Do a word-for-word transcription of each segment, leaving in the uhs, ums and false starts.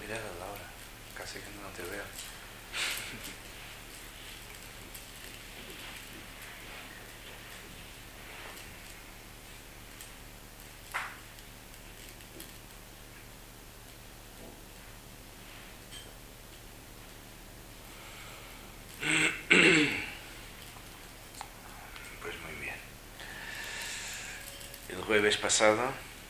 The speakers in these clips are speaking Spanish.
Mira la Laura, casi que no te veo. Pues muy bien. El jueves pasado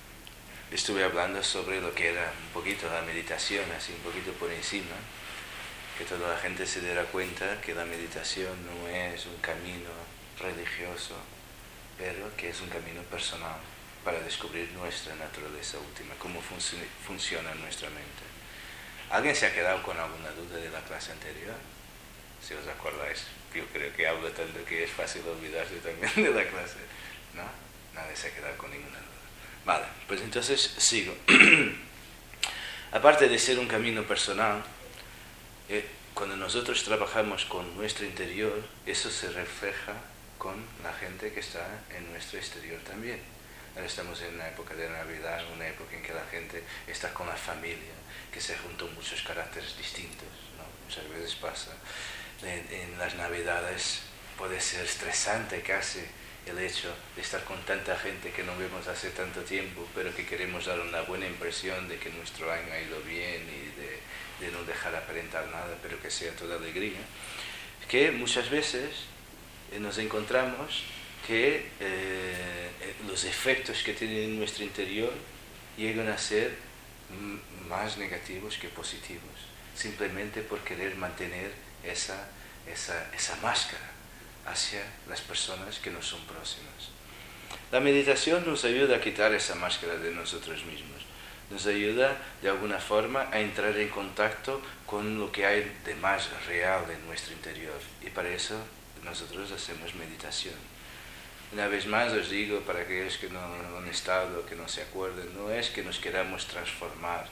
estuve hablando sobre lo que era un poquito la meditación, así un poquito por encima, que toda la gente se diera cuenta que la meditación no es un camino religioso, pero que es un camino personal para descubrir nuestra naturaleza última, cómo func- funciona nuestra mente. ¿Alguien se ha quedado con alguna duda de la clase anterior? Si os acordáis, yo creo que hablo tanto que es fácil olvidarse también de la clase, ¿no? Nadie se ha quedado con ninguna duda. Vale, pues entonces sigo. Aparte de ser un camino personal, eh, cuando nosotros trabajamos con nuestro interior, eso se refleja con la gente que está en nuestro exterior también. Ahora estamos en una época de Navidad, una época en que la gente está con la familia, que se juntan muchos caracteres distintos, ¿no? Muchas veces pasa. En, en las Navidades puede ser estresante casi el hecho de estar con tanta gente que no vemos hace tanto tiempo, pero que queremos dar una buena impresión de que nuestro año ha ido bien y de, de no dejar aparentar nada, pero que sea toda alegría. Que muchas veces eh, nos encontramos que eh, los efectos que tienen en nuestro interior llegan a ser m- más negativos que positivos, simplemente por querer mantener esa, esa, esa máscara hacia las personas que nos son próximas. La meditación nos ayuda a quitar esa máscara de nosotros mismos, nos ayuda de alguna forma a entrar en contacto con lo que hay de más real en nuestro interior, y para eso nosotros hacemos meditación. Una vez más os digo, para aquellos que no han estado, que no se acuerden, no es que nos queramos transformar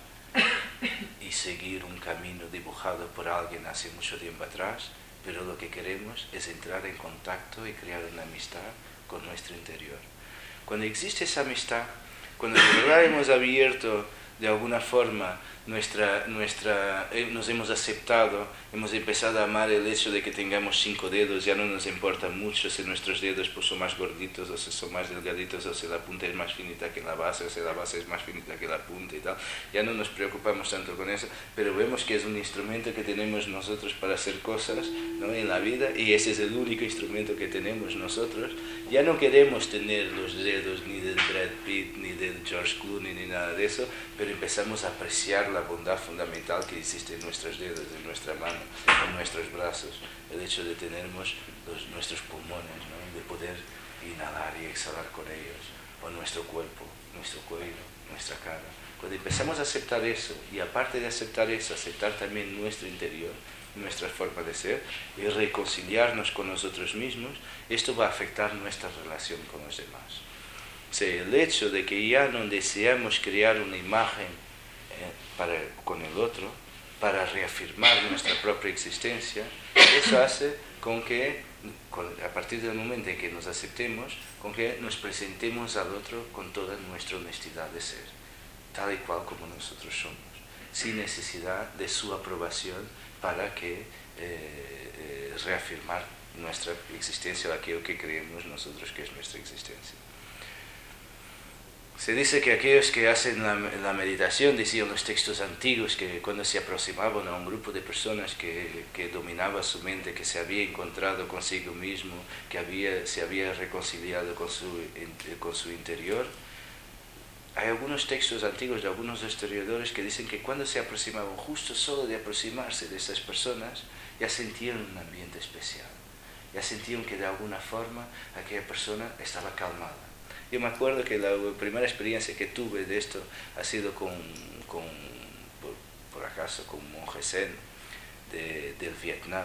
y seguir un camino dibujado por alguien hace mucho tiempo atrás, pero lo que queremos es entrar en contacto y crear una amistad con nuestro interior. Cuando existe esa amistad, cuando de verdad hemos abierto de alguna forma nuestra, nuestra, eh, nos hemos aceptado, hemos empezado a amar el hecho de que tengamos cinco dedos, ya no nos importa mucho si nuestros dedos pues, son más gorditos o si son más delgaditos o si la punta es más finita que la base o si la base es más finita que la punta y tal, ya no nos preocupamos tanto con eso, pero vemos que es un instrumento que tenemos nosotros para hacer cosas, ¿no? En la vida, y ese es el único instrumento que tenemos nosotros. Ya no queremos tener los dedos ni del Brad Pitt ni del George Clooney ni nada de eso, pero empezamos a apreciar la bondad fundamental que existe en nuestros dedos, en nuestra mano, en nuestros brazos, el hecho de tener los, nuestros pulmones, ¿no? De poder inhalar y exhalar con ellos, o nuestro cuerpo, nuestro cuello, nuestra cara. Cuando empezamos a aceptar eso, y aparte de aceptar eso, aceptar también nuestro interior, nuestra forma de ser, y reconciliarnos con nosotros mismos, esto va a afectar nuestra relación con los demás. O sea, el hecho de que ya no deseamos crear una imagen eh, para, con el otro, para reafirmar nuestra propia existencia, eso hace con que, con, a partir del momento en que nos aceptemos, con que nos presentemos al otro con toda nuestra honestidad de ser, tal y cual como nosotros somos, sin necesidad de su aprobación para que eh, eh, reafirmar nuestra existencia, aquello que creemos nosotros que es nuestra existencia. Se dice que aquellos que hacen la, la meditación, decían los textos antiguos, que cuando se aproximaban a un grupo de personas que, que dominaba su mente, que se había encontrado consigo mismo, que había, se había reconciliado con su, con su interior, hay algunos textos antiguos de algunos historiadores que dicen que cuando se aproximaban, justo solo de aproximarse de esas personas, ya sentían un ambiente especial, ya sentían que de alguna forma aquella persona estaba calmada. Yo me acuerdo que la primera experiencia que tuve de esto ha sido con, con por, por acaso, con un monje zen de, del Vietnam,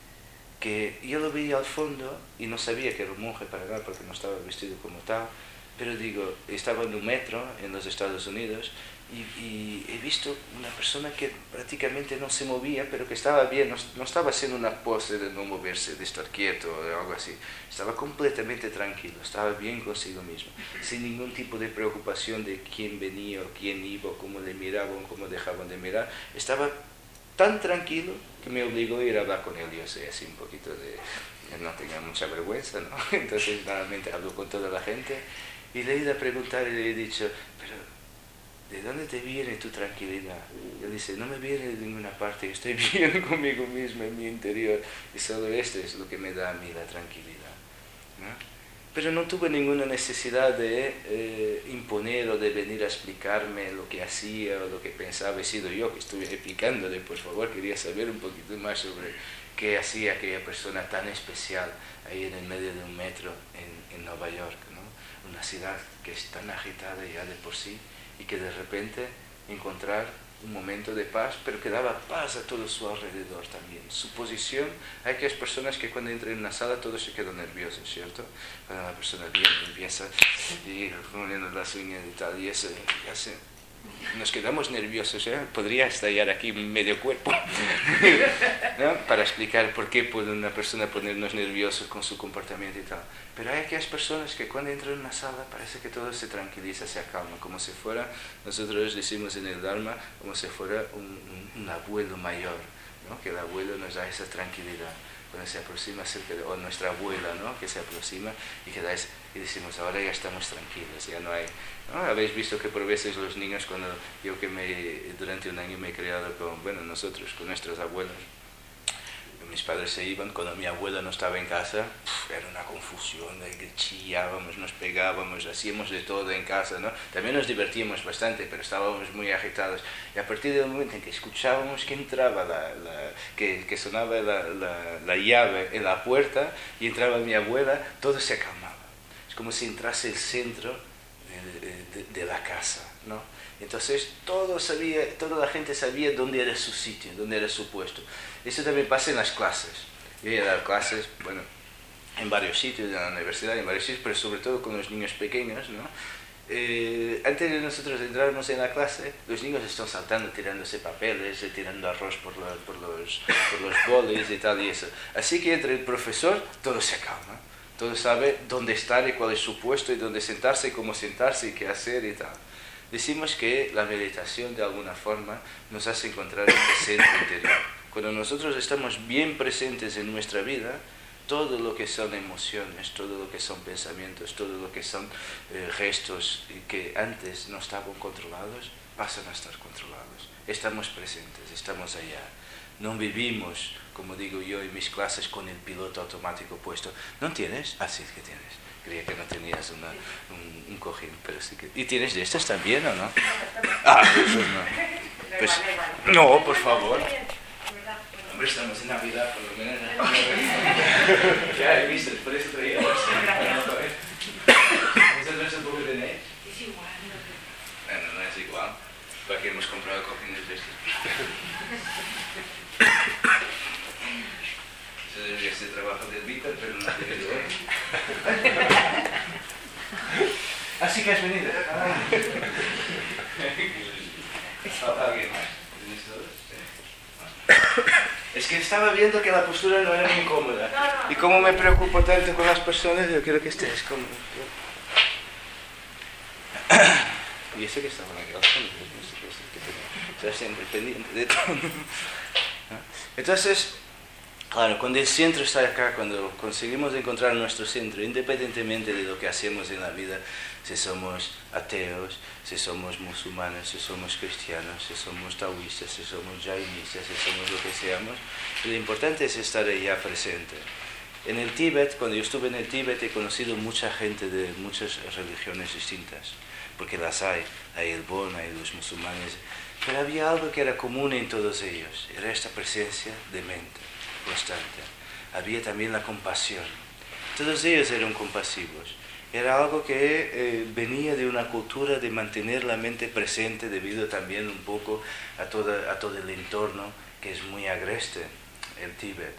que yo lo veía al fondo y no sabía que era un monje para nada porque no estaba vestido como tal, pero digo, estaba en un metro en los Estados Unidos y, y he visto una persona que prácticamente no se movía, pero que estaba bien, no, no estaba haciendo una pose de no moverse, de estar quieto o de algo así. Estaba completamente tranquilo, estaba bien consigo mismo, sin ningún tipo de preocupación de quién venía o quién iba, o cómo le miraban, cómo dejaban de mirar. Estaba tan tranquilo que me obligó a ir a hablar con él. Yo soy así un poquito de... no tenía mucha vergüenza, ¿no? Entonces normalmente hablo con toda la gente y le he ido a preguntar y le he dicho, pero ¿de dónde te viene tu tranquilidad? Y él dice, no me viene de ninguna parte, estoy bien conmigo mismo en mi interior y solo esto es lo que me da a mí la tranquilidad, ¿no? Pero no tuve ninguna necesidad de eh, imponer o de venir a explicarme lo que hacía o lo que pensaba. He sido yo que estuve explicándole, por favor, quería saber un poquito más sobre qué hacía aquella persona tan especial ahí en el medio de un metro en, en Nueva York, ¿no? Una ciudad que es tan agitada ya de por sí y que de repente encontrar un momento de paz, pero que daba paz a todo su alrededor también. Su posición, hay aquellas personas que cuando entran en una sala todos se quedan nerviosos, ¿cierto? Cuando la persona viene y empieza y poniendo las uñas y tal, y eso hace... nos quedamos nerviosos, ¿eh? Podría estallar aquí medio cuerpo, ¿no? Para explicar por qué puede una persona ponernos nerviosos con su comportamiento y tal. Pero hay aquellas personas que cuando entran en una sala parece que todo se tranquiliza, se acalma, como si fuera, nosotros decimos en el Dharma, como si fuera un, un, un abuelo mayor, ¿no? Que el abuelo nos da esa tranquilidad cuando se aproxima cerca de, o nuestra abuela, ¿no? Que se aproxima y, que da ese, y decimos, ahora ya estamos tranquilos, ya no hay... ¿no? Habéis visto que por veces los niños, cuando yo que me, durante un año me he criado con, bueno, nosotros, con nuestros abuelos, mis padres se iban, cuando mi abuela no estaba en casa, pff, era una confusión, de chillábamos, nos pegábamos, hacíamos de todo en casa, ¿no? También nos divertíamos bastante, pero estábamos muy agitados. Y a partir del momento en que escuchábamos que entraba, la, la, que, que sonaba la, la, la llave en la puerta y entraba mi abuela, todo se acalmaba. Es como si entrase el centro de, de, de la casa, ¿no? Entonces todo sabía, toda la gente sabía dónde era su sitio, dónde era su puesto. Eso también pasa en las clases. Yo iba a dar clases, bueno, en varios sitios, en la universidad, en varios sitios, pero sobre todo con los niños pequeños, ¿no? Eh, antes de nosotros entrarnos en la clase, los niños están saltando, tirándose papeles, tirando arroz por los, por los, por los boles y tal y eso. Así que entre el profesor todo se calma. Todo sabe dónde estar y cuál es su puesto y dónde sentarse y cómo sentarse y qué hacer y tal. Decimos que la meditación de alguna forma nos hace encontrar el presente interior. Cuando nosotros estamos bien presentes en nuestra vida, todo lo que son emociones, todo lo que son pensamientos, todo lo que son eh, gestos que antes no estaban controlados, pasan a estar controlados. Estamos presentes, estamos allá. No vivimos, como digo yo en mis clases, con el piloto automático puesto. ¿No tienes? Ah, sí que tienes. Creía que no tenías una, un, un cojín, pero sí que... ¿Y tienes de estas también o no? Ah, pues no. Pues, no, por favor. Hombre, estamos en Navidad, por lo menos. Ya he visto, por eso traía. ¿Vosotros tampoco tenéis? Es igual. Bueno, no es igual. ¿Para qué hemos comprado cojines de estos? Eso debería ser trabajo del Víctor, pero no tiene de hoy. Así que has venido. Ah. ¿Alguien más? ¿Tienes todos? Es que estaba viendo que la postura no era muy cómoda. No, no. Y como me preocupo tanto con las personas, yo quiero que estés cómodo. Y ese que estaba en la casa, no sé qué es que tenía. O sea, siempre pendiente de todo. Entonces, claro, cuando el centro está acá, cuando conseguimos encontrar nuestro centro, independientemente de lo que hacemos en la vida, si somos ateos, si somos musulmanes, si somos cristianos, si somos taoístas, si somos jainistas, si somos lo que seamos, lo importante es estar allá presente. En el Tíbet, cuando yo estuve en el Tíbet, he conocido mucha gente de muchas religiones distintas, porque las hay, hay el Bon, hay los musulmanes, pero había algo que era común en todos ellos, era esta presencia de mente constante. Había también la compasión. Todos ellos eran compasivos. Era algo que eh, venía de una cultura de mantener la mente presente debido también un poco a, toda, a todo el entorno que es muy agreste, el Tíbet.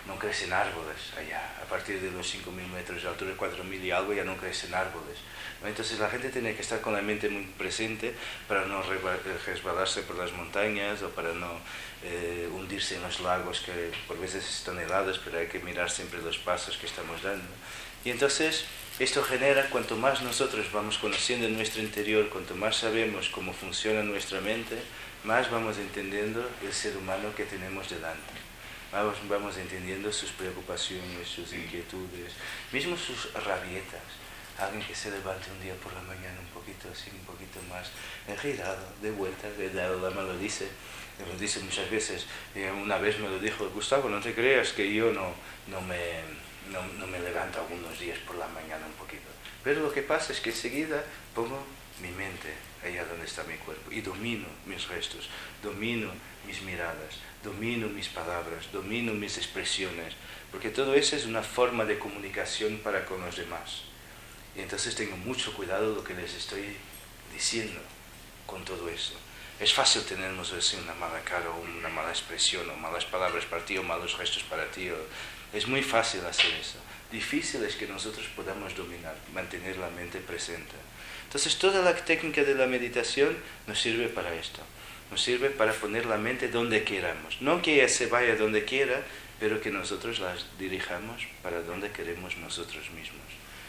no crecen árboles allá. A partir de los cinco mil metros de altura, cuatro mil y algo, ya no crecen árboles, ¿no? Entonces la gente tiene que estar con la mente muy presente para no resbalarse por las montañas o para no eh, hundirse en los lagos que por veces están helados, pero hay que mirar siempre los pasos que estamos dando. Y entonces esto genera, cuanto más nosotros vamos conociendo nuestro interior, cuanto más sabemos cómo funciona nuestra mente, más vamos entendiendo el ser humano que tenemos delante. Vamos, vamos entendiendo sus preocupaciones, sus inquietudes, mismo sus rabietas. Alguien que se levante un día por la mañana un poquito así, un poquito más girado, de vuelta, el Dalai Lama lo dice, lo dice muchas veces. Una vez me lo dijo: Gustavo, no te creas que yo no, no, me, no, no me levanto algunos días por la mañana un poquito. Pero lo que pasa es que enseguida pongo mi mente allá donde está mi cuerpo y domino mis gestos, domino mis miradas, domino mis palabras, domino mis expresiones, porque todo eso es una forma de comunicación para con los demás. Y entonces tengo mucho cuidado de lo que les estoy diciendo con todo eso. Es fácil tenernos así una mala cara o una mala expresión o malas palabras para ti o malos gestos para ti. O... Es muy fácil hacer eso. Difícil es que nosotros podamos dominar, mantener la mente presente. Entonces toda la técnica de la meditación nos sirve para esto. Nos sirve para poner la mente donde queramos. No que ella se vaya donde quiera, pero que nosotros la dirijamos para donde queremos nosotros mismos.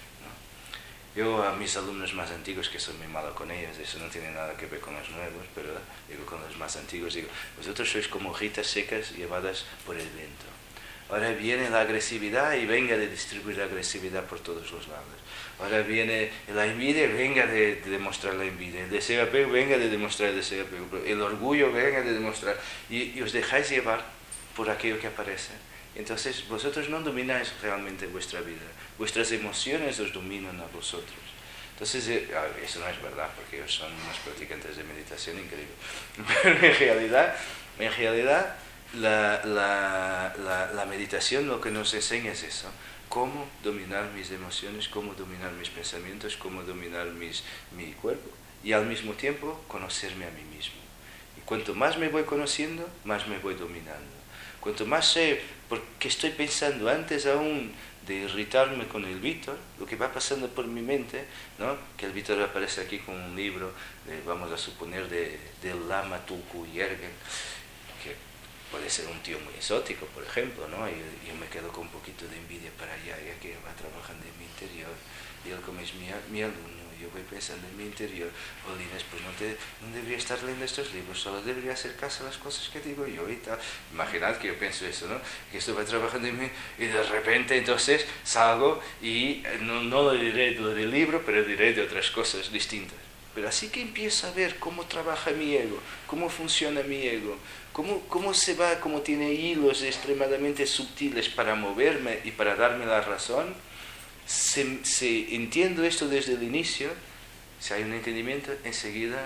Yo a mis alumnos más antiguos, que soy muy malo con ellos, eso no tiene nada que ver con los nuevos, pero digo con los más antiguos, digo, vosotros sois como hojitas secas llevadas por el viento. Ahora viene la agresividad y venga de distribuir la agresividad por todos los lados. Ahora viene la envidia, venga de, de demostrar la envidia. El deseo apego, venga de demostrar el deseo apego. El orgullo, venga de demostrar. Y, y os dejáis llevar por aquello que aparece. Entonces vosotros no domináis realmente vuestra vida. Vuestras emociones os dominan a vosotros. Entonces, eh, eso no es verdad, porque ellos son unos practicantes de meditación increíbles. Pero en realidad, en realidad la, la, la, la meditación lo que nos enseña es eso. Cómo dominar mis emociones, cómo dominar mis pensamientos, cómo dominar mis, mi cuerpo. Y al mismo tiempo, conocerme a mí mismo. Y cuanto más me voy conociendo, más me voy dominando. Cuanto más sé por qué estoy pensando antes aún de irritarme con el Víctor, lo que va pasando por mi mente, ¿no? Que el Víctor aparece aquí con un libro, de, vamos a suponer, de, del Lama Tulku Yergen, que puede ser un tío muy exótico, por ejemplo, ¿no? Y yo me quedo con un poquito de envidia para allá, ya que va trabajando en mi interior, y él como es mi, mi alumno, yo voy pensando en mi interior, Olines, pues no, te, no debería estar leyendo estos libros, solo debería hacer caso a las cosas que digo yo y tal. Imaginad que yo pienso eso, ¿no? Que esto va trabajando en mí y de repente entonces salgo y no, no lo diré lo del libro, pero diré de otras cosas distintas. Pero así que empiezo a ver cómo trabaja mi ego, cómo funciona mi ego, cómo, cómo se va, cómo tiene hilos extremadamente sutiles para moverme y para darme la razón. Si, si entiendo esto desde el inicio, si hay un entendimiento, enseguida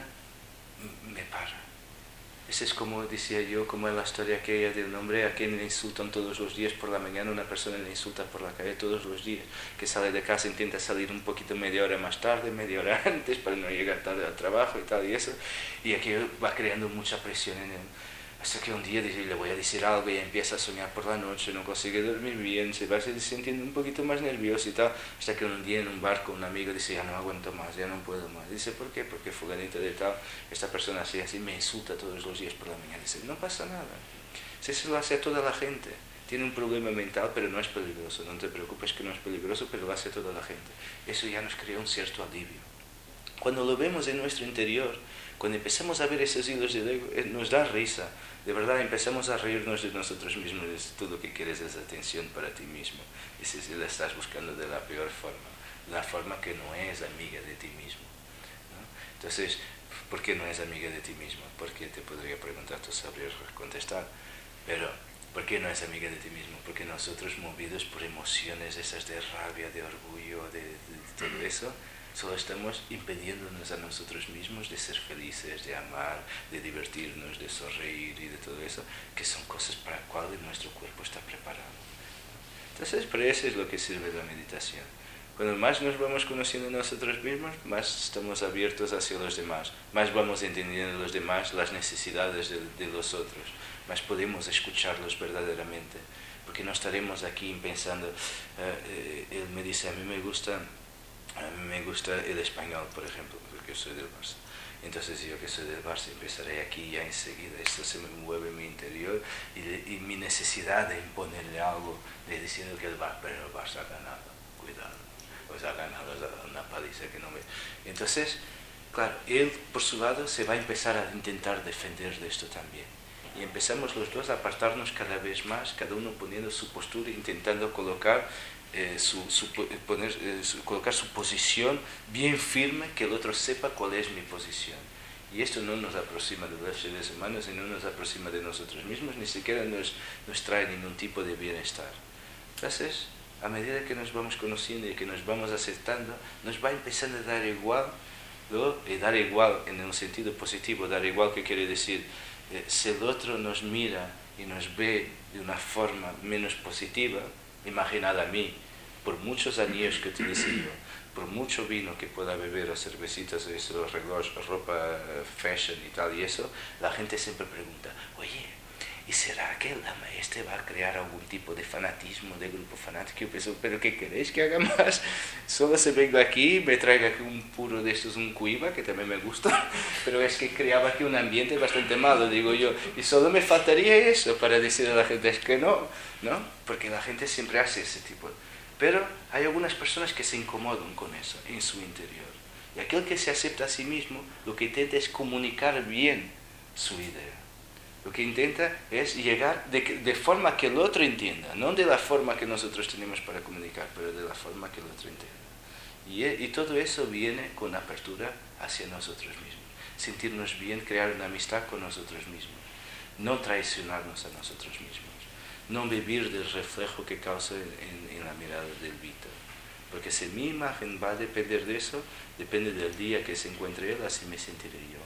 me para. Esa es como decía yo, como en la historia aquella del hombre a quien le insultan todos los días por la mañana, una persona le insulta por la calle todos los días, que sale de casa, intenta salir un poquito media hora más tarde, media hora antes para no llegar tarde al trabajo y tal y eso, y aquello va creando mucha presión en él. Hasta que un día dice, le voy a decir algo y empieza a soñar por la noche, no consigue dormir bien, se va sintiendo un poquito más nervioso y tal, hasta que un día en un barco un amigo dice, ya no aguanto más, ya no puedo más. Dice, ¿por qué? Porque fulanito de tal, esta persona así, así, me insulta todos los días por la mañana. Dice, no pasa nada, si eso lo hace a toda la gente, tiene un problema mental, pero no es peligroso, no te preocupes que no es peligroso, pero lo hace a toda la gente. Eso ya nos crea un cierto alivio. Cuando lo vemos en nuestro interior, cuando empezamos a ver esos hilos del ego, nos da risa. De verdad empezamos a reírnos de nosotros mismos. Tú lo que quieres es atención para ti mismo. Y si la estás buscando de la peor forma, la forma que no es amiga de ti mismo, ¿no? Entonces, ¿por qué no es amiga de ti mismo? Porque te podría preguntar, tú sabrías contestar. Pero, ¿por qué no es amiga de ti mismo? Porque nosotros, movidos por emociones esas de rabia, de orgullo, de, de todo eso, solo estamos impidiéndonos a nosotros mismos de ser felices, de amar, de divertirnos, de sonreír y de todo eso, que son cosas para las cuales nuestro cuerpo está preparado. Entonces, para eso es lo que sirve la meditación. Cuando más nos vamos conociendo a nosotros mismos, más estamos abiertos hacia los demás, más vamos entendiendo a los demás las necesidades de, de los otros, más podemos escucharlos verdaderamente, porque no estaremos aquí pensando, eh, él me dice, a mí me gusta, a mí me gusta el español, por ejemplo, porque yo soy del Barça. Entonces yo que soy del Barça empezaré aquí ya enseguida, esto se me mueve en mi interior y, y mi necesidad de imponerle algo, de diciendo que el Barça, pero el Barça ha ganado, cuidado, pues ha ganado, ha dado una paliza que no me... Entonces, claro, él por su lado se va a empezar a intentar defender de esto también. Y empezamos los dos a apartarnos cada vez más, cada uno poniendo su postura, intentando colocar Eh, su, su, poner, eh, su, colocar su posición bien firme, que el otro sepa cuál es mi posición. Y esto no nos aproxima de los seres humanos y no nos aproxima de nosotros mismos, ni siquiera nos, nos trae ningún tipo de bienestar. Entonces, a medida que nos vamos conociendo y que nos vamos aceptando, nos va empezando a dar igual, ¿no? Y dar igual en un sentido positivo, dar igual que quiere decir, eh, si el otro nos mira y nos ve de una forma menos positiva, imaginad a mí, por muchos anillos que utilice yo, por mucho vino que pueda beber, o cervecitas, eso, relojes, ropa fashion y tal y eso, la gente siempre pregunta, oye, ¿y será que el dama este va a crear algún tipo de fanatismo, de grupo fanático? Yo pienso, ¿pero qué queréis que haga más? Solo se vengo aquí, me traiga aquí un puro de estos, un cuiva, que también me gusta, pero es que creaba aquí un ambiente bastante malo, digo yo, y solo me faltaría eso para decirle a la gente, es que no, ¿no? Porque la gente siempre hace ese tipo. Pero hay algunas personas que se incomodan con eso en su interior. Y aquel que se acepta a sí mismo, lo que intenta es comunicar bien su idea. Lo que intenta es llegar de, de forma que el otro entienda, no de la forma que nosotros tenemos para comunicar, pero de la forma que el otro entienda. Y, y todo eso viene con apertura hacia nosotros mismos. Sentirnos bien, crear una amistad con nosotros mismos. No traicionarnos a nosotros mismos. No vivir del reflejo que causa en, en la mirada del Víctor. Porque si mi imagen va a depender de eso, depende del día que se encuentre él, así me sentiré yo.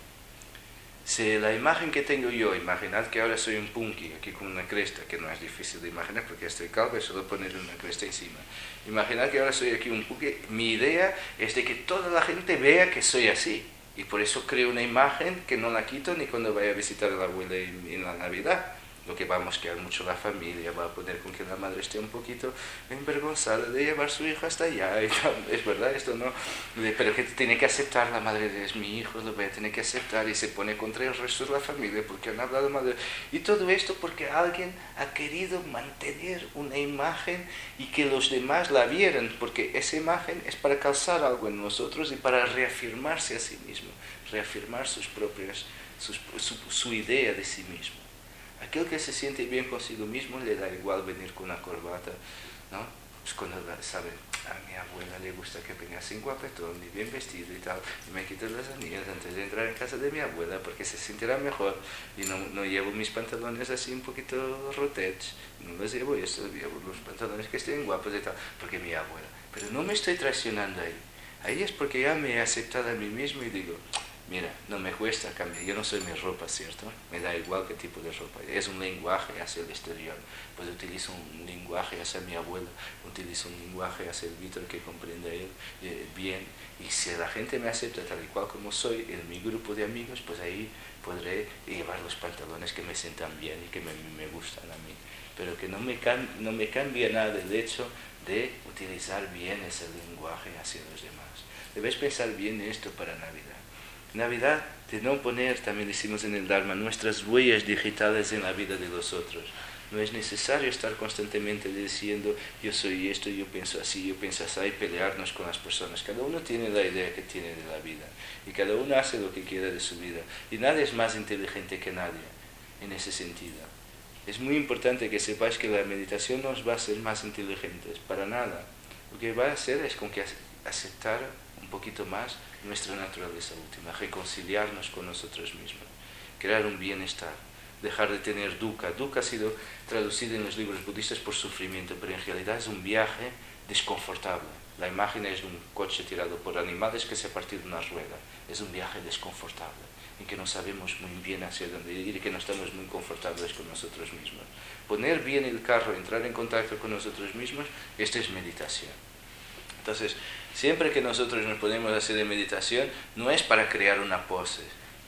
Si la imagen que tengo yo, imaginad que ahora soy un punky, aquí con una cresta, que no es difícil de imaginar porque estoy calvo y solo poner una cresta encima. Imaginad que ahora soy aquí un punky, mi idea es de que toda la gente vea que soy así. Y por eso creo una imagen que no la quito ni cuando vaya a visitar a la abuela en, en la Navidad. Lo que va a mosquear mucho la familia, va a poner con que la madre esté un poquito envergonzada de llevar a su hijo hasta allá. Y tal. Es verdad, esto no. Pero que tiene que aceptar, la madre de es mi hijo, lo voy a tener que aceptar, y se pone contra el resto de la familia porque han hablado mal de... Y todo esto porque alguien ha querido mantener una imagen y que los demás la vieran, porque esa imagen es para causar algo en nosotros y para reafirmarse a sí mismo, reafirmar sus propias, sus, su, su idea de sí mismo. Aquel que se siente bien consigo mismo le da igual venir con una corbata, ¿no? Pues cuando sabe, a mi abuela le gusta que venga sin guapetón y bien vestido y tal, y me quito las anillas antes de entrar en casa de mi abuela porque se sentirá mejor, y no, no llevo mis pantalones así un poquito rotets, no los llevo eso, llevo los pantalones que estén guapos y tal, porque mi abuela. Pero no me estoy traicionando ahí, ahí es porque ya me he aceptado a mí mismo y digo, mira, no me cuesta cambiar, yo no soy mi ropa, ¿cierto? Me da igual qué tipo de ropa. Es un lenguaje hacia el exterior. Pues utilizo un lenguaje hacia mi abuela, utilizo un lenguaje hacia el Víctor que comprende a él eh, bien. Y si la gente me acepta tal y cual como soy, en mi grupo de amigos, pues ahí podré llevar los pantalones que me sientan bien y que me, me gustan a mí. Pero que no me, no me cambia nada el hecho de utilizar bien ese lenguaje hacia los demás. Debes pensar bien esto para Navidad. Navidad, de no poner, también decimos en el Dharma, nuestras huellas digitales en la vida de los otros. No es necesario estar constantemente diciendo, yo soy esto, yo pienso así, yo pienso así, y pelearnos con las personas. Cada uno tiene la idea que tiene de la vida, y cada uno hace lo que quiera de su vida. Y nadie es más inteligente que nadie, en ese sentido. Es muy importante que sepáis que la meditación no os va a hacer más inteligentes, para nada. Lo que va a hacer es con que aceptar un poquito más nuestra naturaleza última, reconciliarnos con nosotros mismos, crear un bienestar, dejar de tener dukkha. Dukkha ha sido traducido en los libros budistas por sufrimiento, pero en realidad es un viaje desconfortable. La imagen es de un coche tirado por animales que se ha partido una rueda. Es un viaje desconfortable, en que no sabemos muy bien hacia dónde ir y que no estamos muy confortables con nosotros mismos. Poner bien el carro, entrar en contacto con nosotros mismos, esto es meditación. Entonces, siempre que nosotros nos ponemos a hacer de meditación, no es para crear una pose,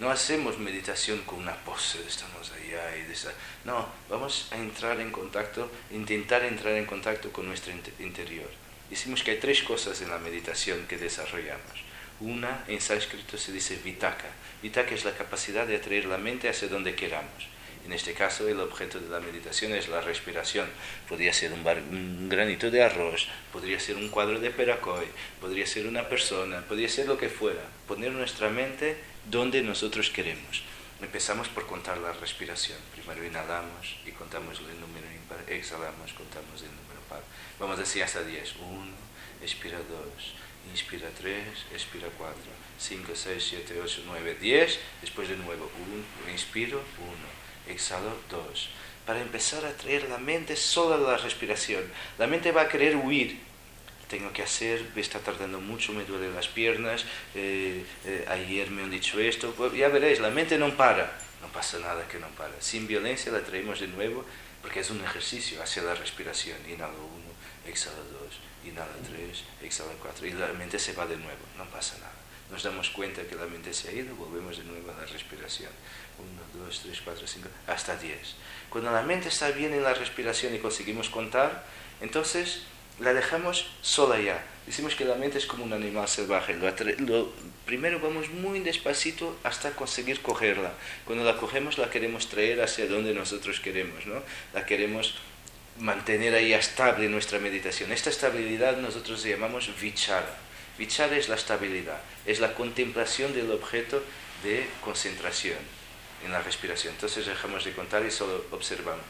No hacemos meditación con una pose, estamos allá y de esa. No, vamos a entrar en contacto, intentar entrar en contacto con nuestro interior. Decimos que hay tres cosas en la meditación que desarrollamos. Una, en sánscrito se dice vitaka. Vitaka es la capacidad de atraer la mente hacia donde queramos. En este caso, el objeto de la meditación es la respiración. Podría ser un, bar, un granito de arroz, podría ser un cuadro de Peracoy, podría ser una persona, podría ser lo que fuera. Poner nuestra mente donde nosotros queremos. Empezamos por contar la respiración. Primero inhalamos y contamos el número impar, exhalamos, contamos el número par. Vamos a decir hasta diez. uno, expira dos, inspira tres, expira cuatro, cinco, seis, siete, ocho, nueve, diez. Después de nuevo, uno, inspiro, uno. Exhalo, dos. Para empezar a traer la mente solo a la respiración. La mente va a querer huir. Tengo que hacer, me está tardando mucho, me duelen las piernas, eh, eh, ayer me han dicho esto. Pues ya veréis, la mente no para. No pasa nada que no para. Sin violencia la traemos de nuevo porque es un ejercicio hacia la respiración. Inhalo uno, exhalo dos, inhalo tres, exhalo cuatro. Y la mente se va de nuevo, no pasa nada. Nos damos cuenta que la mente se ha ido, volvemos de nuevo a la respiración. uno, dos, tres, cuatro, cinco, hasta diez. Cuando la mente está bien en la respiración y conseguimos contar, entonces la dejamos sola ya. Decimos que la mente es como un animal salvaje. Lo lo, primero vamos muy despacito hasta conseguir cogerla. Cuando la cogemos la queremos traer hacia donde nosotros queremos, ¿no? La queremos mantener ahí estable en nuestra meditación. Esta estabilidad nosotros llamamos vichara. Vichara es la estabilidad, es la contemplación del objeto de concentración en la respiración. Entonces dejamos de contar y solo observamos.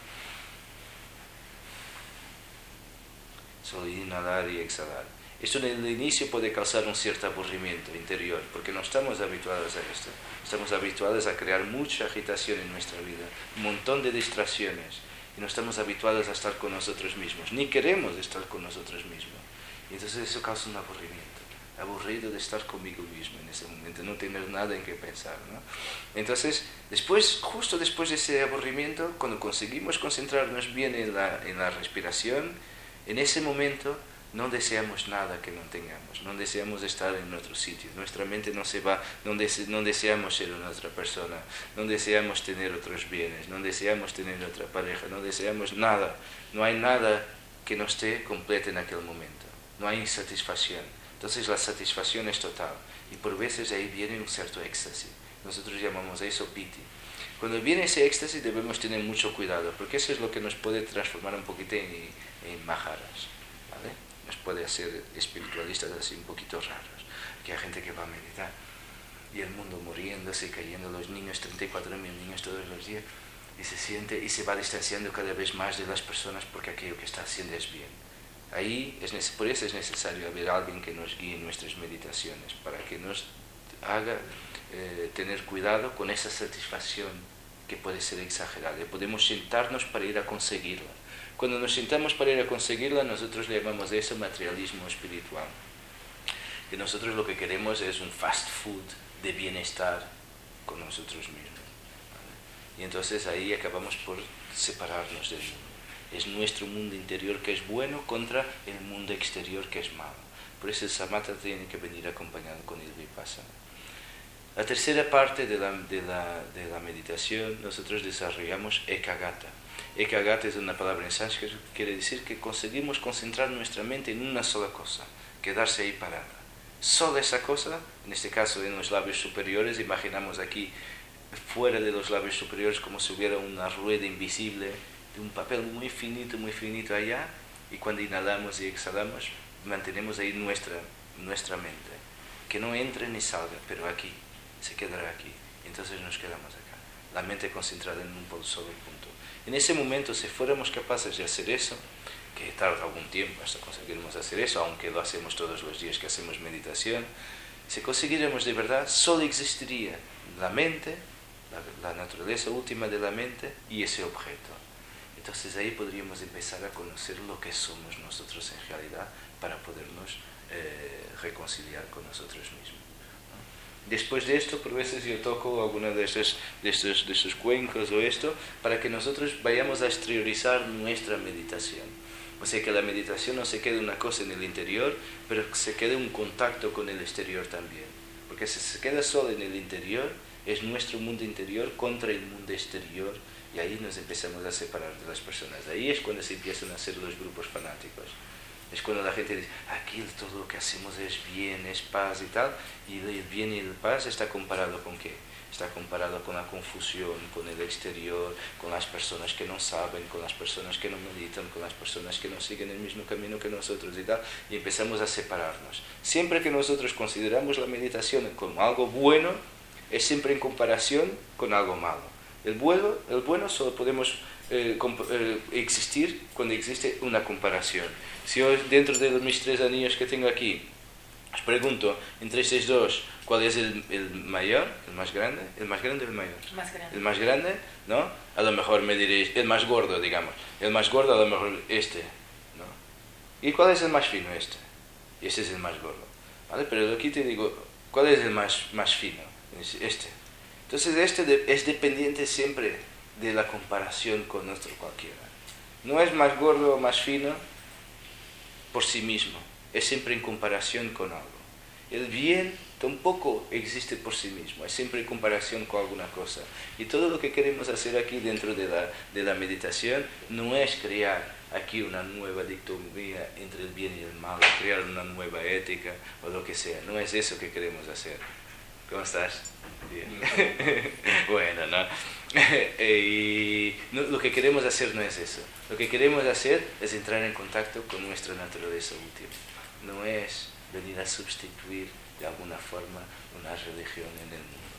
Solo inhalar y exhalar. Esto en el inicio puede causar un cierto aburrimiento interior, porque no estamos habituados a esto. Estamos habituados a crear mucha agitación en nuestra vida, un montón de distracciones, y no estamos habituados a estar con nosotros mismos, ni queremos estar con nosotros mismos. Y entonces eso causa un aburrimiento. Aburrido de estar conmigo mismo en ese momento, no tener nada en qué pensar, ¿no? Entonces, después, justo después de ese aburrimiento, cuando conseguimos concentrarnos bien en la, en la respiración, en ese momento no deseamos nada que no tengamos, no deseamos estar en otro sitio, nuestra mente no se va, no, dese, no deseamos ser una otra persona, no deseamos tener otros bienes, no deseamos tener otra pareja, no deseamos nada, no hay nada que no esté completo en aquel momento, no hay insatisfacción. Entonces la satisfacción es total y por veces ahí viene un cierto éxtasis. Nosotros llamamos a eso piti. Cuando viene ese éxtasis debemos tener mucho cuidado porque eso es lo que nos puede transformar un poquito en, en majaras, ¿vale? Nos puede hacer espiritualistas así un poquito raros. Que hay gente que va a meditar y el mundo muriéndose, cayendo los niños, treinta y cuatro mil niños todos los días, y se siente y se va distanciando cada vez más de las personas porque aquello que está haciendo es bien. Ahí, es, por eso es necesario haber alguien que nos guíe en nuestras meditaciones, para que nos haga eh, tener cuidado con esa satisfacción que puede ser exagerada. Y podemos sentarnos para ir a conseguirla. Cuando nos sentamos para ir a conseguirla, nosotros le llamamos a eso materialismo espiritual. Que nosotros lo que queremos es un fast food de bienestar con nosotros mismos, ¿vale? Y entonces ahí acabamos por separarnos del mundo. Es nuestro mundo interior que es bueno contra el mundo exterior que es malo. Por eso el samatha tiene que venir acompañado con el vipassana. La tercera parte de la, de la, de la meditación, nosotros desarrollamos ekagata. Ekagata es una palabra en sánscrito que quiere decir que conseguimos concentrar nuestra mente en una sola cosa, quedarse ahí parada. Solo esa cosa, en este caso en los labios superiores, imaginamos aquí fuera de los labios superiores como si hubiera una rueda invisible, de un papel muy finito, muy finito allá, y cuando inhalamos y exhalamos, mantenemos ahí nuestra, nuestra mente, que no entre ni salga, pero aquí, se quedará aquí, entonces nos quedamos acá, la mente concentrada en un solo punto. En ese momento, si fuéramos capaces de hacer eso, que tarda algún tiempo hasta conseguiremos hacer eso, aunque lo hacemos todos los días que hacemos meditación, si conseguiremos de verdad, solo existiría la mente, la, la naturaleza última de la mente y ese objeto. Entonces ahí podríamos empezar a conocer lo que somos nosotros en realidad para podernos eh, reconciliar con nosotros mismos, ¿no? Después de esto, por veces yo toco alguno de esos, de, estos, de esos cuencos o esto, para que nosotros vayamos a exteriorizar nuestra meditación. O sea, que la meditación no se quede una cosa en el interior, pero que se quede un contacto con el exterior también. Porque si se queda solo en el interior, es nuestro mundo interior contra el mundo exterior, y ahí nos empezamos a separar de las personas. Ahí es cuando se empiezan a hacer los grupos fanáticos. Es cuando la gente dice, aquí todo lo que hacemos es bien, es paz y tal, y el bien y el paz está comparado con qué? Está comparado con la confusión, con el exterior, con las personas que no saben, con las personas que no meditan, con las personas que no siguen el mismo camino que nosotros y tal, y empezamos a separarnos. Siempre que nosotros consideramos la meditación como algo bueno, es siempre en comparación con algo malo. El bueno, el bueno solo podemos eh, eh, existir cuando existe una comparación. Si yo dentro de mis tres anillos que tengo aquí, os pregunto, entre estos dos, ¿cuál es el, el mayor, el más grande? ¿El más grande o el mayor? El más grande. El más grande, ¿no? A lo mejor me diréis, el más gordo, digamos. El más gordo a lo mejor este, ¿no? ¿Y cuál es el más fino? Este. Y este es el más gordo, ¿vale? Pero aquí te digo, ¿cuál es el más, más fino? Este. Entonces este de, es dependiente siempre de la comparación con otro cualquiera. No es más gordo o más fino por sí mismo. Es siempre en comparación con algo. El bien tampoco existe por sí mismo, es siempre en comparación con alguna cosa. Y todo lo que queremos hacer aquí dentro de la, de la meditación no es crear aquí una nueva dicotomía entre el bien y el mal, crear una nueva ética o lo que sea. No es eso que queremos hacer. ¿Cómo estás? Bien. Bueno, ¿no? Y no, lo que queremos hacer no es eso. Lo que queremos hacer es entrar en contacto con nuestra naturaleza última. No es venir a sustituir de alguna forma una religión en el mundo.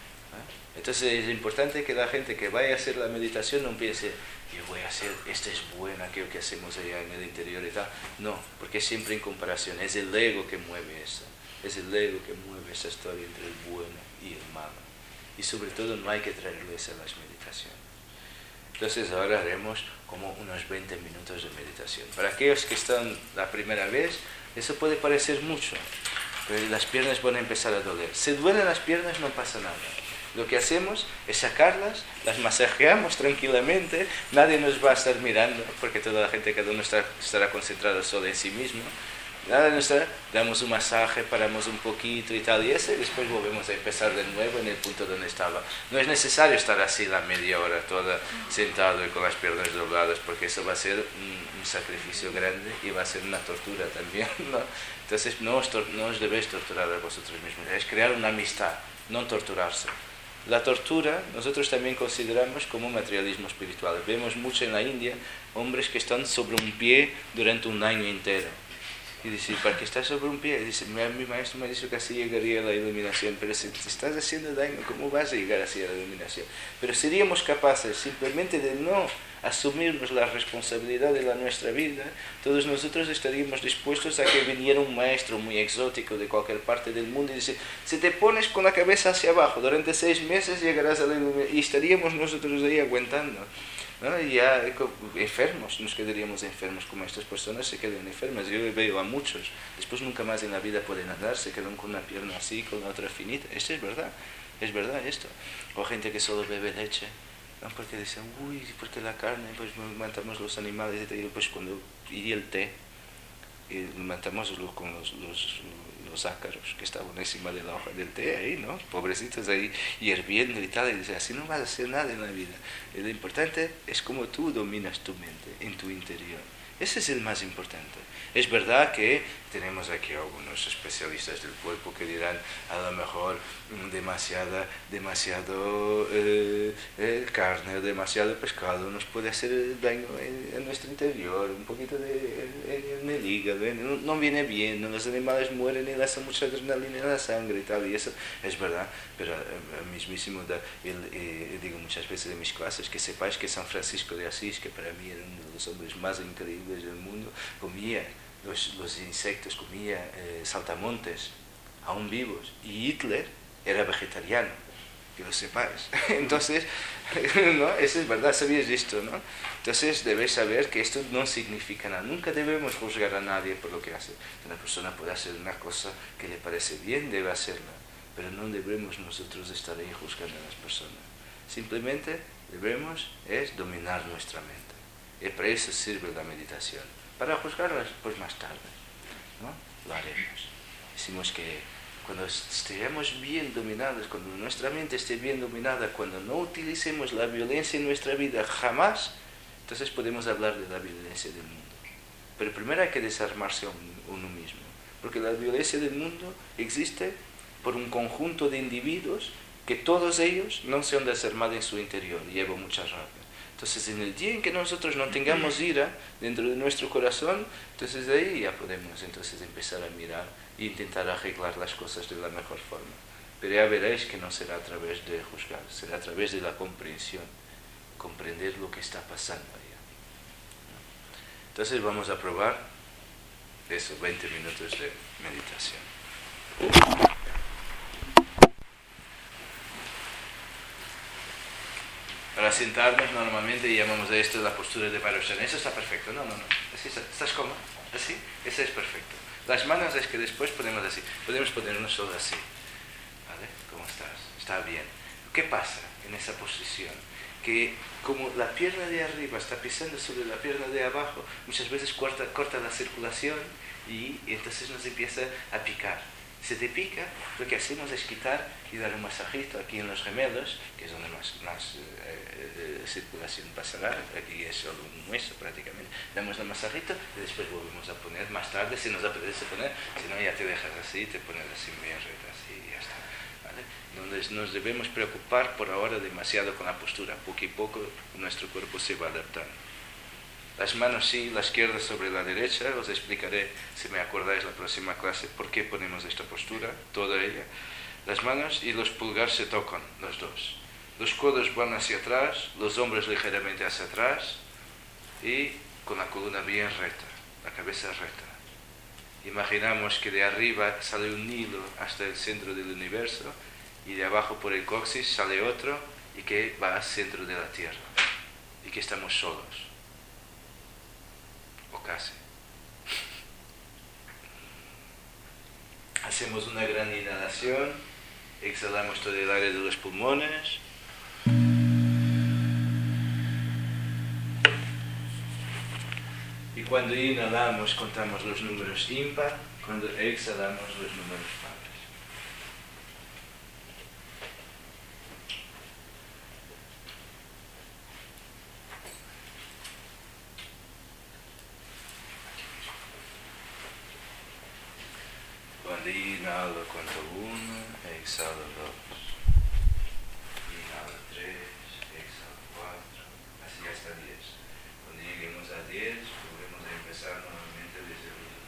¿Eh? Entonces es importante que la gente que vaya a hacer la meditación no piense, yo voy a hacer, esta es buena, aquello que hacemos allá en el interior y tal. No, porque es siempre en comparación. Es el ego que mueve eso. Es el ego que mueve esa historia entre el bueno y el malo. Y sobre todo no hay que traerlo eso a las meditaciones. Entonces ahora haremos como unos veinte minutos de meditación. Para aquellos que están la primera vez, eso puede parecer mucho, pero las piernas van a empezar a doler. Si duelen las piernas no pasa nada. Lo que hacemos es sacarlas, las masajeamos tranquilamente, nadie nos va a estar mirando, porque toda la gente, cada uno está, estará concentrado solo en sí mismo. Nada, no está, damos un masaje, paramos un poquito y tal, y ese, después volvemos a empezar de nuevo en el punto donde estaba. No es necesario estar así la media hora toda sentado y con las piernas dobladas, porque eso va a ser un, un sacrificio grande y va a ser una tortura también, ¿no? Entonces no os, no os debéis torturar a vosotros mismos, es crear una amistad, no torturarse. La tortura nosotros también consideramos como materialismo espiritual. Vemos mucho en la India hombres que están sobre un pie durante un año entero. Y dice, ¿para qué estás sobre un pie? Y dice, mi maestro me ha dicho que así llegaría a la iluminación, pero si te estás haciendo daño, ¿cómo vas a llegar así a la iluminación? Pero seríamos capaces simplemente de no asumirnos la responsabilidad de la nuestra vida, todos nosotros estaríamos dispuestos a que viniera un maestro muy exótico de cualquier parte del mundo y dice, si te pones con la cabeza hacia abajo durante seis meses llegarás a la iluminación, y estaríamos nosotros ahí aguantando. ¿No? Y ya enfermos, nos quedaríamos enfermos como estas personas se quedan enfermas. Yo veo a muchos, después nunca más en la vida pueden andar, se quedan con una pierna así, con la otra finita. Esto es verdad, es verdad esto. O gente que solo bebe leche, ¿no? Porque dicen, uy, porque la carne, pues matamos los animales, y pues cuando y el té, y matamos con los, los, los ácaros que estaban encima de la hoja del té ahí, ¿no? Pobrecitos ahí hirviendo y tal, y dice, así no vas a hacer nada en la vida. Y lo importante es cómo tú dominas tu mente en tu interior. Ese es el más importante. Es verdad que tenemos aquí algunos especialistas del cuerpo que dirán a lo mejor demasiada, demasiado eh, eh, carne, demasiado pescado nos puede hacer daño en, en nuestro interior, un poquito de, en, en el hígado, en, no, no viene bien, ¿no? Los animales mueren y lanzan mucha adrenalina en la sangre y tal, y eso es verdad, pero el mismísimo, da, el, eh, digo muchas veces en mis clases, que sepáis que San Francisco de Asís, que para mí era uno de los hombres más increíbles del mundo, comía Los, los insectos, comía eh, saltamontes aún vivos, y Hitler era vegetariano, que lo sepáis. Entonces, ¿no? Eso es verdad, sabíais esto, ¿no? Entonces debéis saber que esto no significa nada. Nunca debemos juzgar a nadie por lo que hace. Una persona puede hacer una cosa que le parece bien, debe hacerla, pero no debemos nosotros estar ahí juzgando a las personas. Simplemente debemos es dominar nuestra mente, y para eso sirve la meditación. Para juzgarlas, pues más tarde, ¿no? Lo haremos. Decimos que cuando estemos bien dominados, cuando nuestra mente esté bien dominada, cuando no utilicemos la violencia en nuestra vida jamás, entonces podemos hablar de la violencia del mundo. Pero primero hay que desarmarse a uno mismo, porque la violencia del mundo existe por un conjunto de individuos que todos ellos no se han desarmado en su interior y llevan mucha rabia. Entonces, en el día en que nosotros no tengamos ira dentro de nuestro corazón, entonces de ahí ya podemos entonces empezar a mirar e intentar arreglar las cosas de la mejor forma. Pero ya veréis que no será a través de juzgar, será a través de la comprensión, comprender lo que está pasando allá. Entonces vamos a probar esos veinte minutos de meditación. Para sentarnos normalmente llamamos a esto la postura de Vairocana. Eso está perfecto. No, no, no. Así está. ¿Estás cómodo? Así. Eso es perfecto. Las manos es que después podemos así. Podemos ponernos solo así. ¿Vale? ¿Cómo estás? Está bien. ¿Qué pasa en esa posición? Que como la pierna de arriba está pisando sobre la pierna de abajo, muchas veces corta, corta la circulación y, y entonces nos empieza a picar. Si te pica, lo que hacemos es quitar y dar un masajito aquí en los gemelos, que es donde más, más eh, eh, circulación pasará. Aquí es solo un hueso prácticamente. Damos el masajito y después volvemos a poner más tarde, si nos apetece poner, si no ya te dejas así, te pones así bien recta, así y ya está. ¿Vale? Donde nos debemos preocupar por ahora demasiado con la postura. Poco a poco nuestro cuerpo se va adaptando. Las manos sí, la izquierda sobre la derecha. Os explicaré, si me acordáis, la próxima clase por qué ponemos esta postura, toda ella. Las manos y los pulgares se tocan, los dos. Los codos van hacia atrás, los hombros ligeramente hacia atrás y con la columna bien recta, la cabeza recta. Imaginamos que de arriba sale un hilo hasta el centro del universo y de abajo por el coxis sale otro y que va al centro de la Tierra y que estamos solos. O casi. Hacemos una gran inhalación, exhalamos todo el aire de los pulmones. Y cuando inhalamos contamos los números impar, cuando exhalamos los números pares. Cuando inhalo cuento uno, exhalo dos. Inhalo tres, exhalo cuatro, así hasta diez. Cuando lleguemos a diez, volvemos a empezar nuevamente desde el uno.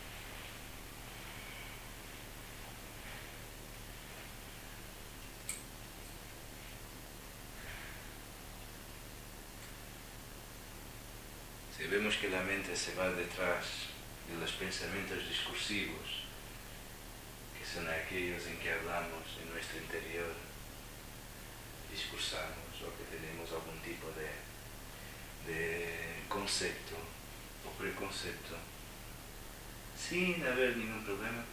Si vemos que la mente se va detrás de los pensamientos discursivos, que son aquellos en que hablamos en nuestro interior, discursamos o que tenemos algún tipo de, de concepto o preconcepto, sin haber ningún problema,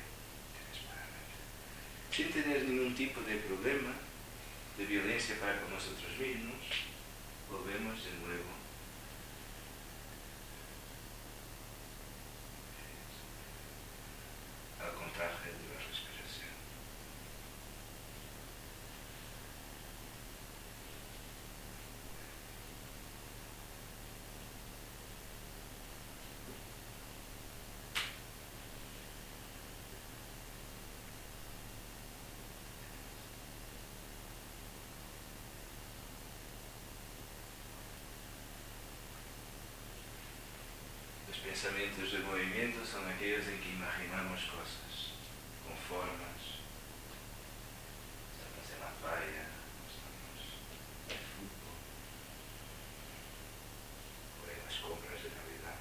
sin tener ningún tipo de problema de violencia para con nosotros mismos, volvemos de nuevo al contraje de la respiración. Los pensamientos de movimiento son aquellos en que imaginamos cosas con formas. Estamos en la playa, estamos en el fútbol, o en las compras de Navidad.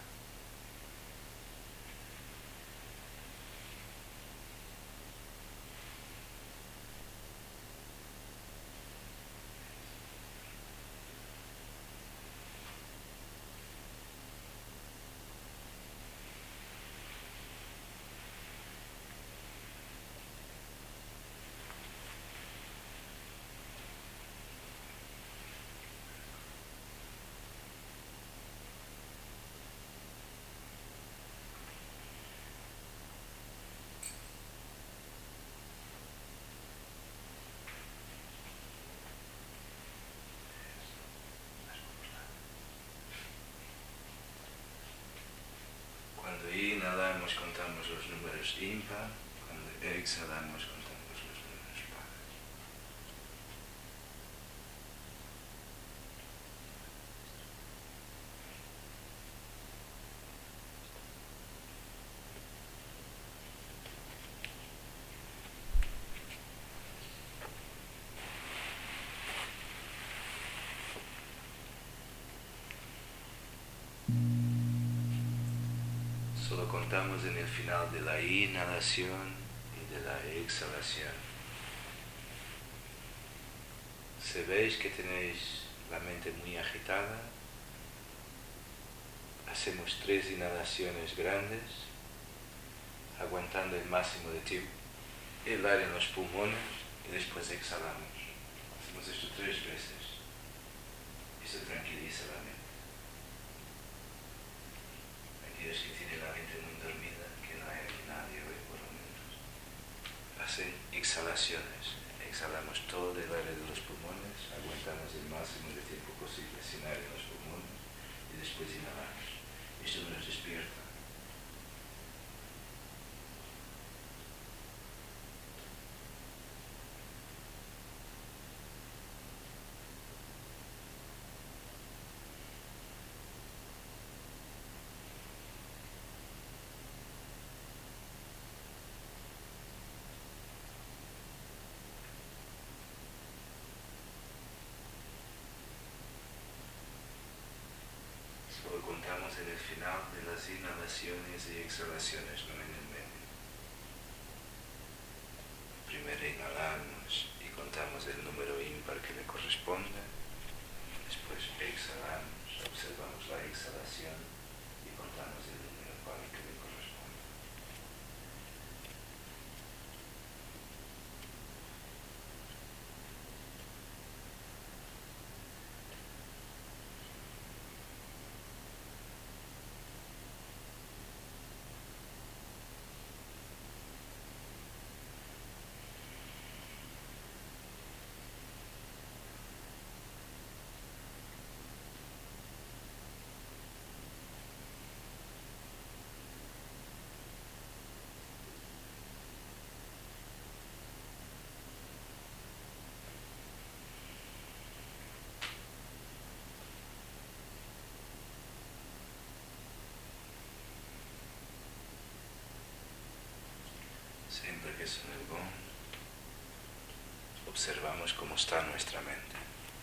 contamos impar, cuando exhalamos contamos los números pares. Solo contamos en el final de la inhalación y de la exhalación. Si veis que tenéis la mente muy agitada, hacemos tres inhalaciones grandes, aguantando el máximo de tiempo el aire en los pulmones y después exhalamos. Hacemos esto tres veces. Eso tranquiliza la mente. Aquellos que tienen la mente muy dormida, que no hay aquí nadie hoy por lo menos, hacen exhalaciones. Exhalamos todo el aire de los pulmones, aguantamos el máximo de tiempo posible sin aire en los pulmones y después inhalamos. Esto nos despierta. Solo contamos en el final de las inhalaciones y exhalaciones, no en el medio. Primero inhalamos y contamos el número impar que le corresponde. Después exhalamos, observamos la exhalación y contamos el número par que le corresponde. Siempre que suena el gong, observamos cómo está nuestra mente.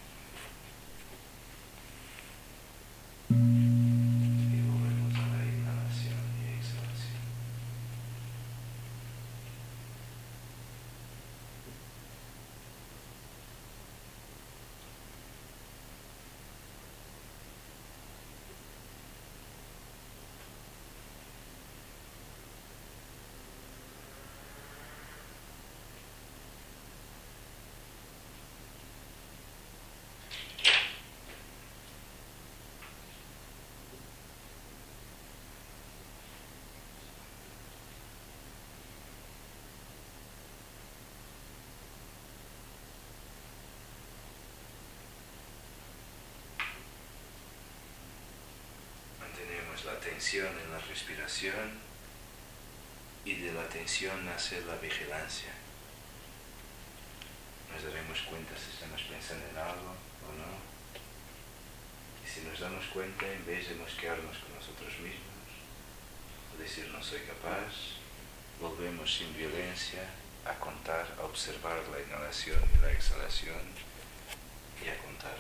Y volvemos a la inhalación y exhalación. Mantenemos la atención en la respiración y de la atención nace la vigilancia. Nos daremos cuenta si estamos pensando en algo o no. Y si nos damos cuenta, en vez de mosquearnos con nosotros mismos o decir no soy capaz, volvemos sin violencia a contar, a observar la inhalación y la exhalación y a contar.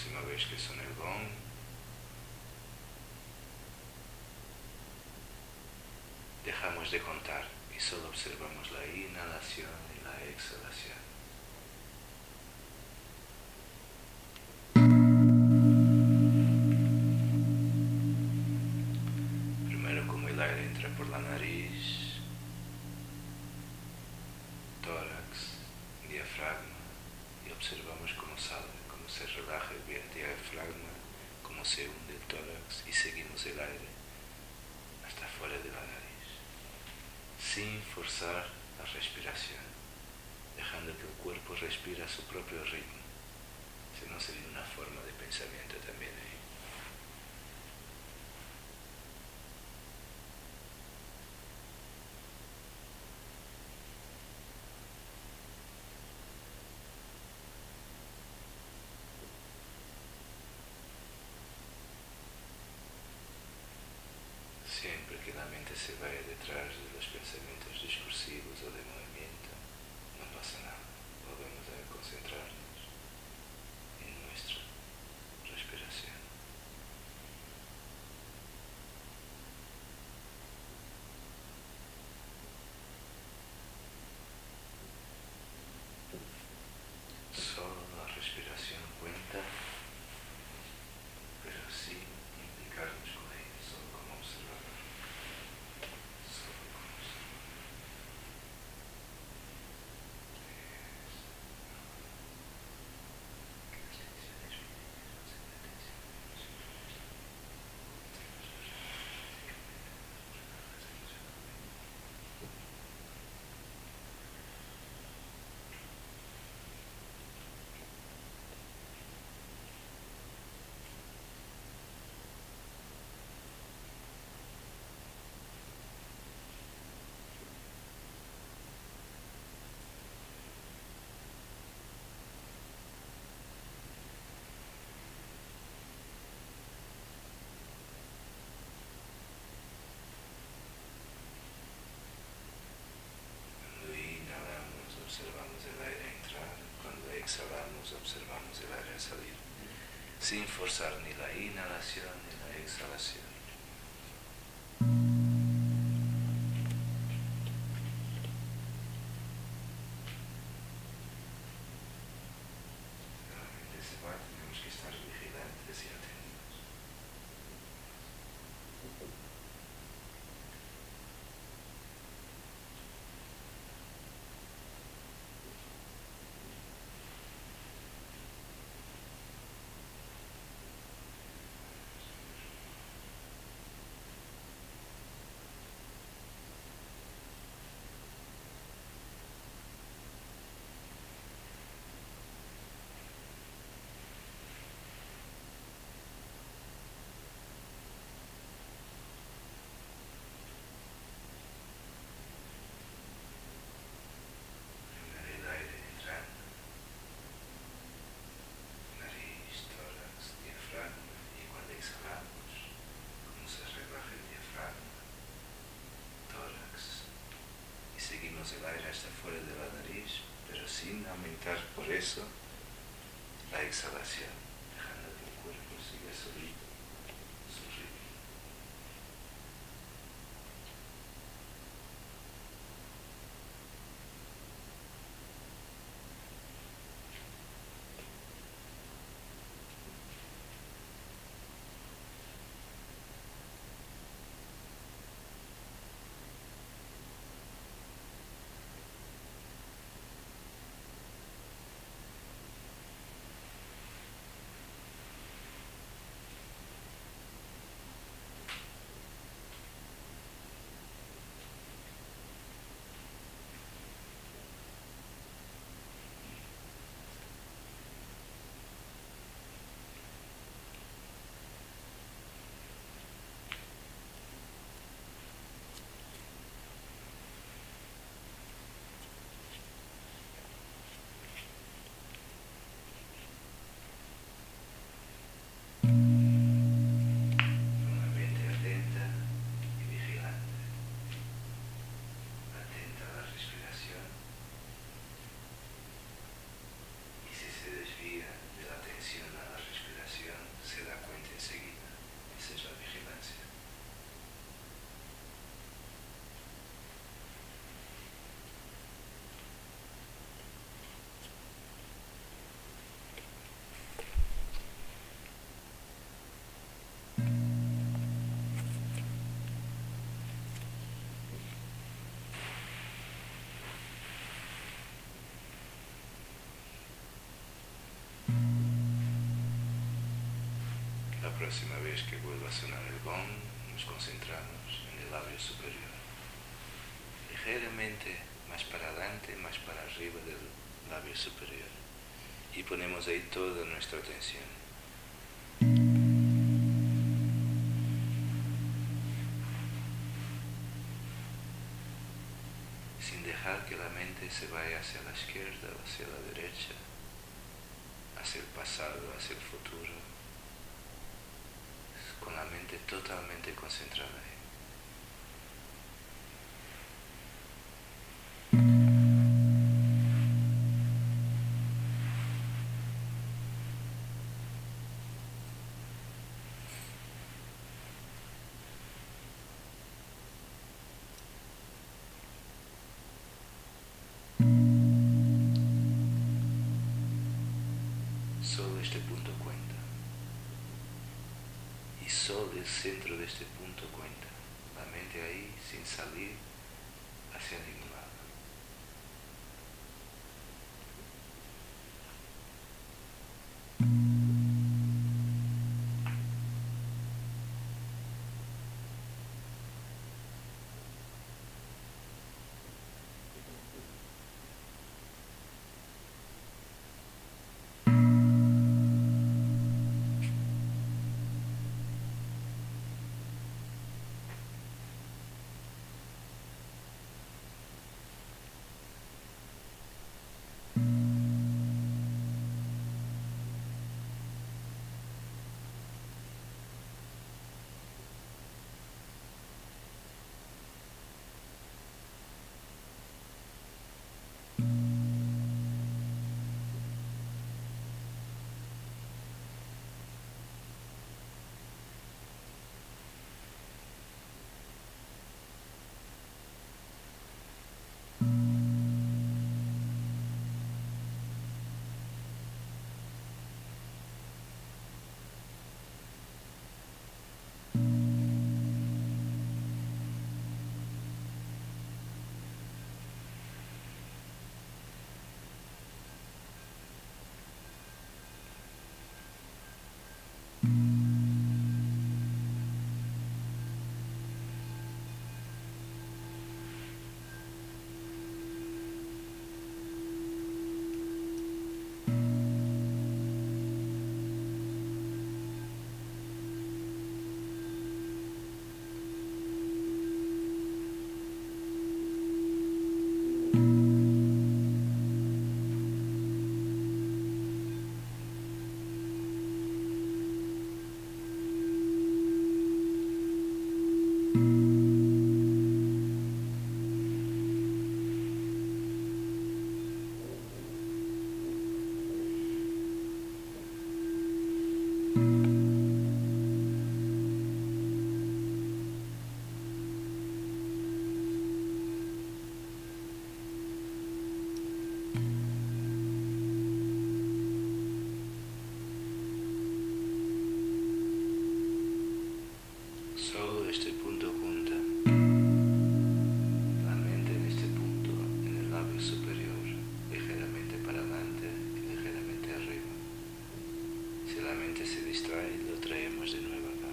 próxima vez que suene el gong, dejamos de contar y solo observamos la inhalación y la exhalación. Primero, como el aire entra por la nariz, tórax, diafragma, y observamos cómo sale, cómo se relaja el diafragma, cómo se hunde el tórax, y seguimos el aire hasta fuera de la nariz, sin forzar la respiración, dejando que el cuerpo respire a su propio ritmo. Si no, sería una forma de pensamiento también ahí. Siempre que la mente se vaya detrás de los pensamientos discursivos o de movimiento, no pasa nada. Volvemos a concentrarnos en nuestra respiración. Solo la respiración cuenta, pero sin implicarnos con ella, solo como observador. Solo como observador. Observamos el aire entrar, cuando exhalamos observamos el aire salir, sin forzar ni la inhalación ni la exhalación. La mente se va, tenemos que estar vigilantes y atentos. El aire hasta fuera de la nariz, pero sin aumentar por eso la exhalación, dejando que el cuerpo siga solito, su ritmo. próxima vez que vuelva a sonar el gong, nos concentramos en el labio superior. Ligeramente más para adelante, más para arriba del labio superior. Y ponemos ahí toda nuestra atención. Sin dejar que la mente se vaya hacia la izquierda o hacia la derecha, hacia el pasado, hacia el futuro, con la mente totalmente concentrada ahí. Solo este punto cuenta. Y solo el centro de este punto cuenta. La mente ahí sin salir hacia ningún lado. Solo este punto junta. La mente en este punto, en el labio superior, ligeramente para adelante y ligeramente arriba. Si la mente se distrae, lo traemos de nuevo acá.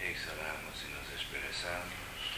Exhalamos y nos expresamos.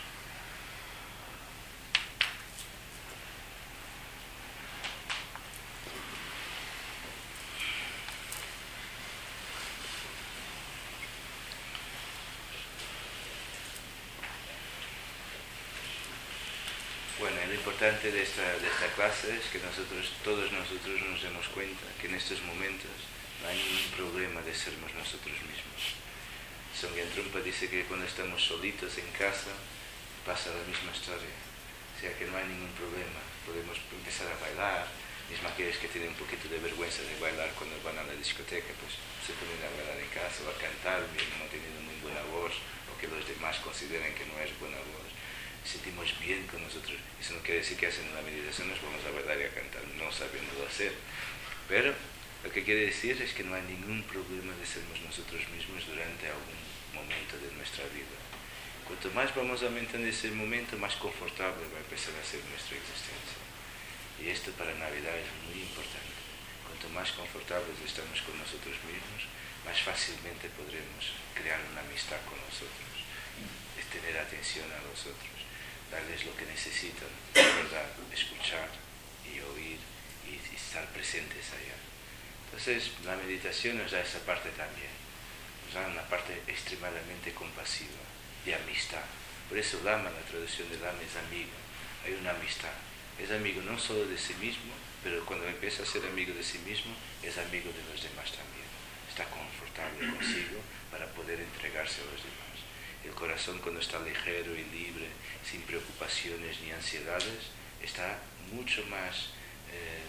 Bueno, lo importante de esta, de esta clase es que nosotros, todos nosotros nos demos cuenta que en estos momentos no hay ningún problema de sermos nosotros mismos. Songyan Trungpa dice que cuando estamos solitos en casa pasa la misma historia, o sea que no hay ningún problema, podemos empezar a bailar, mismo aquellos que tienen un poquito de vergüenza de bailar cuando van a la discoteca, pues se ponen a bailar en casa o a cantar, mismo no teniendo muy buena voz o que los demás consideren que no es buena voz. Sentimos bien con nosotros. Eso no quiere decir que hacen una meditación nos vamos a bailar y a cantar, no sabiéndolo hacer. Pero lo que quiere decir es que no hay ningún problema de sermos nosotros mismos durante algún momento de nuestra vida. Cuanto más vamos aumentando ese momento, más confortable va a empezar a ser nuestra existencia. Y esto para Navidad es muy importante. Cuanto más confortables estamos con nosotros mismos, más fácilmente podremos crear una amistad con nosotros, es tener atención a los otros, darles lo que necesitan, de verdad, escuchar y oír y, y estar presentes allá. Entonces, la meditación nos da esa parte también, nos da una parte extremadamente compasiva, de amistad. Por eso Lama, la traducción de Lama es amigo, hay una amistad. Es amigo no solo de sí mismo, pero cuando empieza a ser amigo de sí mismo, es amigo de los demás también. Está confortable consigo para poder entregarse a los demás. El corazón cuando está ligero y libre, sin preocupaciones ni ansiedades, está mucho más eh,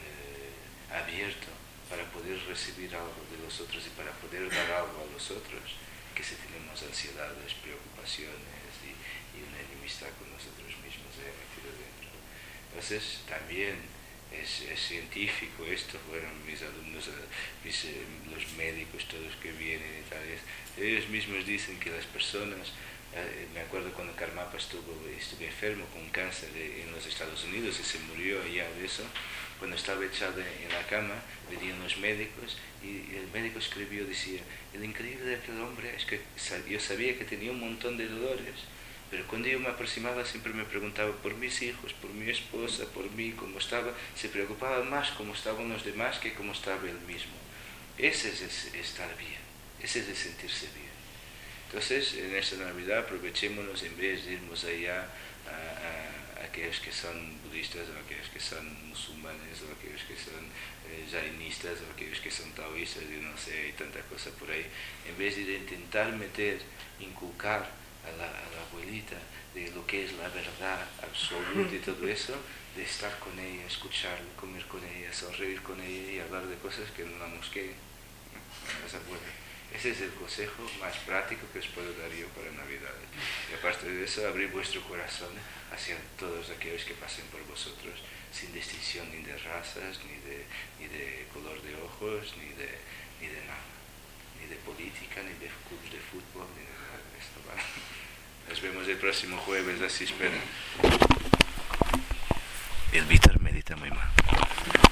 eh, abierto para poder recibir algo de los otros y para poder dar algo a los otros, que si tenemos ansiedades, preocupaciones y, y una enemistad con nosotros mismos de metido dentro. Entonces también es, es científico esto, fueron mis alumnos, mis, eh, los médicos, todos que vienen y tal, ellos mismos dicen que las personas, eh, me acuerdo cuando Karmapa estuvo, estuvo enfermo con cáncer de, en los Estados Unidos y se murió allá de eso, cuando estaba echado en la cama, venían los médicos y el médico escribió, decía, el increíble de aquel hombre es que yo sabía que tenía un montón de dolores, pero cuando yo me aproximaba siempre me preguntaba por mis hijos, por mi esposa, por mí, cómo estaba, se preocupaba más cómo estaban los demás que cómo estaba él mismo. Ese es estar bien, ese es el sentirse bien. Entonces, en esta Navidad aprovechémonos en vez de irnos allá a, a, a aquellos que son budistas, o aquellos que son musulmanes, o aquellos que son eh, jainistas, o aquellos que son taoístas, yo no sé, hay tanta cosa por ahí. En vez de intentar meter, inculcar a la, a la abuelita de lo que es la verdad absoluta y todo eso, de estar con ella, escucharla, comer con ella, sonreír con ella y hablar de cosas que no la mosqueen. Ese es el consejo más práctico que os puedo dar yo para Navidad. Y aparte de eso, abrir vuestro corazón hacia todos aquellos que pasen por vosotros, sin distinción ni de razas, ni de, ni de color de ojos, ni de, ni de nada, ni de política, ni de clubes de fútbol, ni de nada de esto, ¿vale? Nos vemos el próximo jueves, así espero. El Víctor medita muy mal.